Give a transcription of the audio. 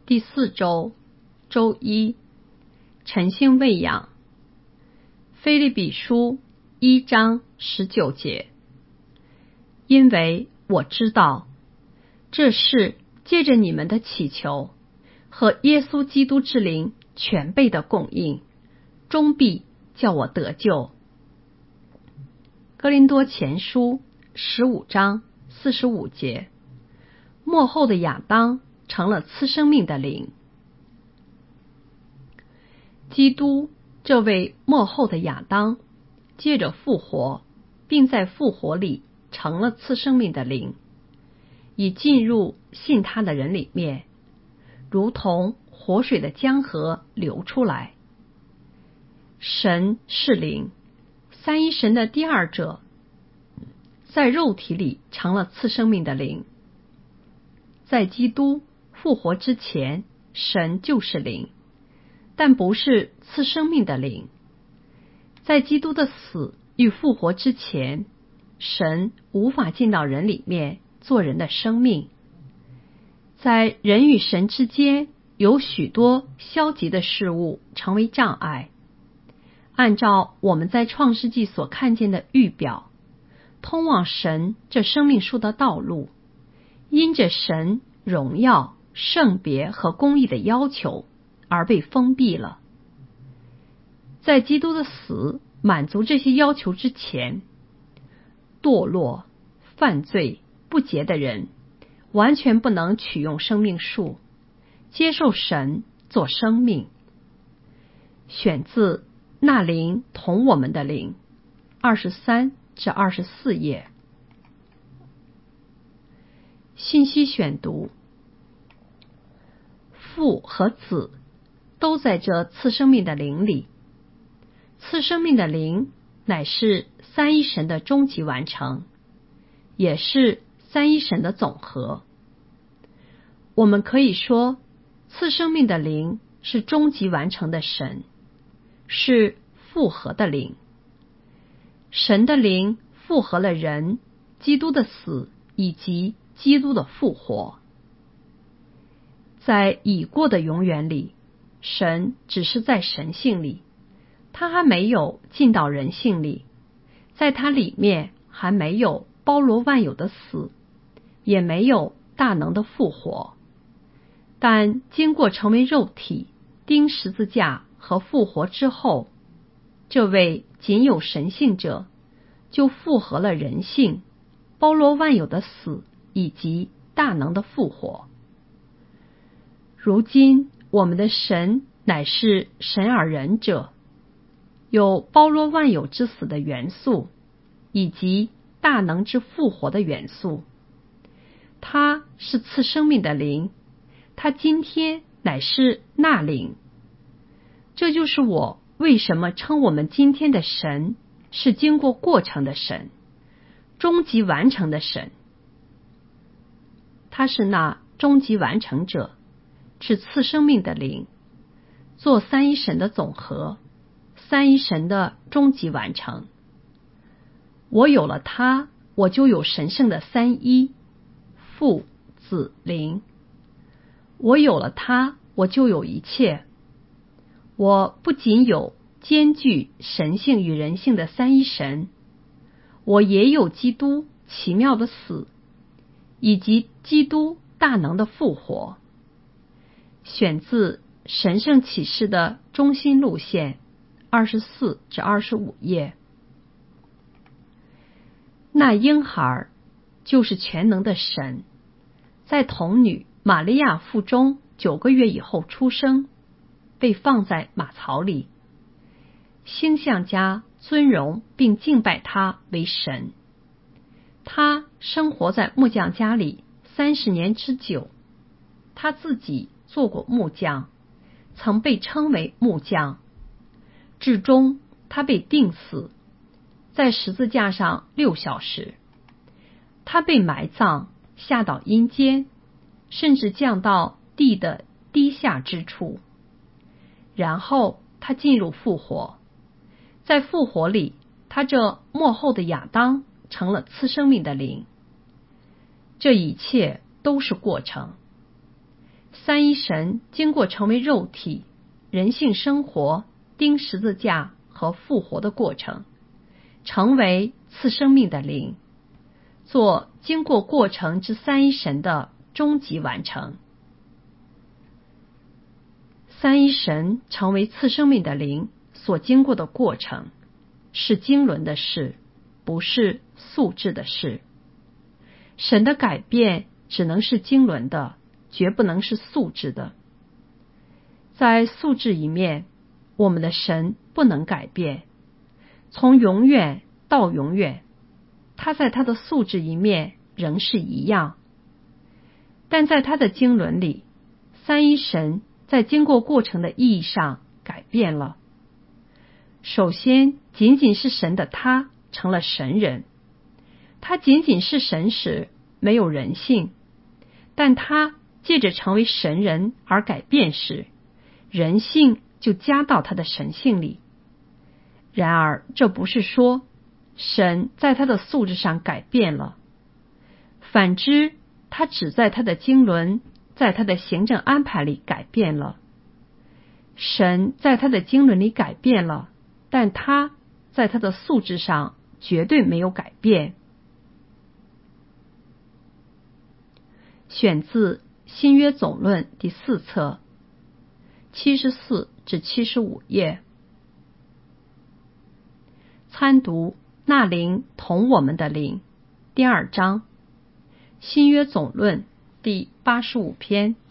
第4周周一，晨星喂养。腓立比书1章19节，因为我知道这事借着你们的祈求和耶稣基督之灵全备的供应，终必叫我得救。哥林多前书15章45节，末后的亚当成了赐生命的灵。基督这位末后的亚当借着复活，并在复活里成了赐生命的灵，已进入信他的人里面，如同活水的江河流出来。神是灵，三一神的第二者在肉体里成了赐生命的灵。在基督复活之前，神就是灵，但不是赐生命的灵。在基督的死与复活之前，神无法进到人里面做人的生命。在人与神之间有许多消极的事物成为障碍。按照我们在创世纪所看见的预表，通往神这生命树的道路，因着神荣耀、圣别和公义的要求而被封闭了。在基督的死满足这些要求之前，堕落、犯罪、不洁的人完全不能取用生命树，接受神做生命。选自那灵同我们的灵，23至24页。信息选读：父和子都在这赐生命的灵里。赐生命的灵乃是三一神的终极完成，也是三一神的总和。我们可以说，赐生命的灵是终极完成的神，是复合的灵。神的灵复合了人、基督的死以及基督的复活。在已过的永远里，神只是在神性里，他还没有进到人性里，在他里面还没有包罗万有的死，也没有大能的复活。但经过成为肉体、钉十字架和复活之后，这位仅有神性者就复合了人性，包罗万有的死以及大能的复活。如今我们的神乃是神而人者，有包罗万有之死的元素，以及大能之复活的元素。他是赐生命的灵，他今天乃是那灵。这就是我为什么称我们今天的神是经过过程的神，终极完成的神。他是那终极完成者，是赐生命的灵，做三一神的总和，三一神的终极完成。我有了他，我就有神圣的三一，父、子、灵。我有了他，我就有一切。我不仅有兼具神性与人性的三一神，我也有基督奇妙的死，以及基督大能的复活。选自神圣启示的中心路线24至25页。那婴孩就是全能的神，在童女玛利亚腹中9个月以后出生，被放在马槽里。星象家尊荣并敬拜他为神。他生活在木匠家里30年之久，他自己做过木匠，曾被称为木匠。至终他被钉死，在十字架上6小时。他被埋葬，下到阴间，甚至降到地的低下之处。然后他进入复活，在复活里，他这末后的亚当成了赐生命的灵。这一切都是过程。 三一神经过成为肉体、人性生活、钉十字架和复活的过程，成为赐生命的灵，做经过过程之三一神的终极完成。三一神成为赐生命的灵所经过的过程，是经纶的事，不是素质的事。神的改变只能是经纶的，绝不能是素质的。在素质一面，我们的神不能改变，从永远到永远，他在他的素质一面仍是一样。但在他的经纶里，三一神在经过过程的意义上改变了。首先，仅仅是神的他成了神人，他仅仅是神时没有人性，但他借着成为神人而改变时，人性就加到他的神性里。然而，这不是说神在他的素质上改变了，反之，他只在他的经纶，在他的行政安排里改变了。神在他的经纶里改变了，但他在他的素质上绝对没有改变。选自新约总论第4册74至75页。参读那灵同我们的灵第2章，新约总论第85篇。